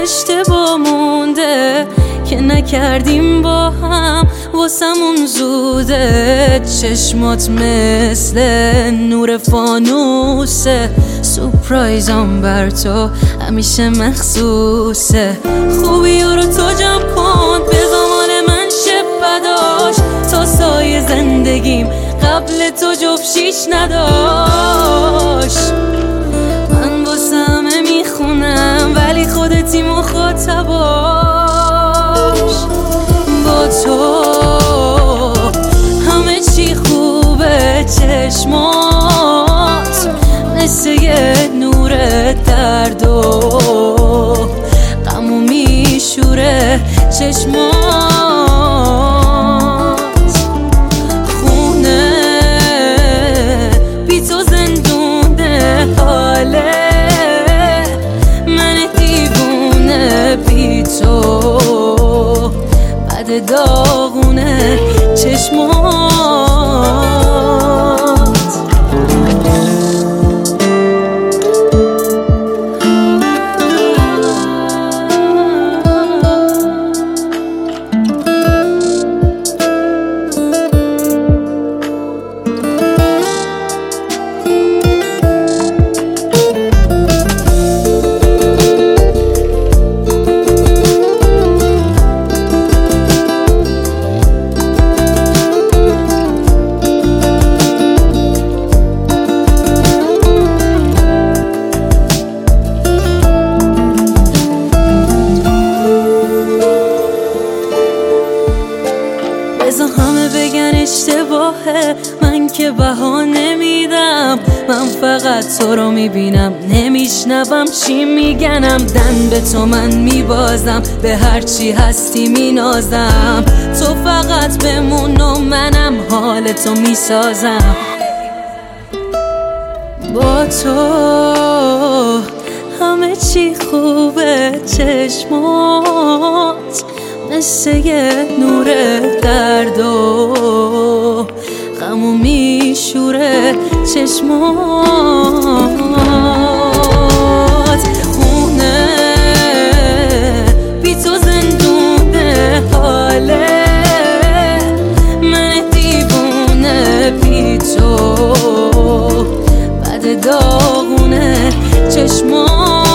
اشتباه مونده که نکردیم با هم، واسمون زوده. چشمات مثل نور فانوسه، سورپرایزم بر تو همیشه مخصوصه. خوبی رو تو جمع کن به زمان من شب بداشت، تا سایه زندگیم قبل تو جفشیش نداشت. من واسه همه میخونم ولی خودتی مخاطباش. با تو همه چی خوبه، چشمات مثل یه نور درد و غمو میشوره. چشمات خونه بی تو زندونه، حاله من دیوونه بی تو بد داغونه. چشمات بذار همه بگن اشتباهه، من که بها نمیدم. من فقط تو رو میبینم، نمیشنوم چی میگنم. دن به تو من میبازم، به هر چی هستی مینازم. تو فقط بمون و منم حال تو میسازم. با تو همه چی خوبه، چشمات مثل یه نور درد و غمو میشوره. چشمات خونه بی تو زندونه، حاله من دیوونه بی تو بد داغونه. چشمات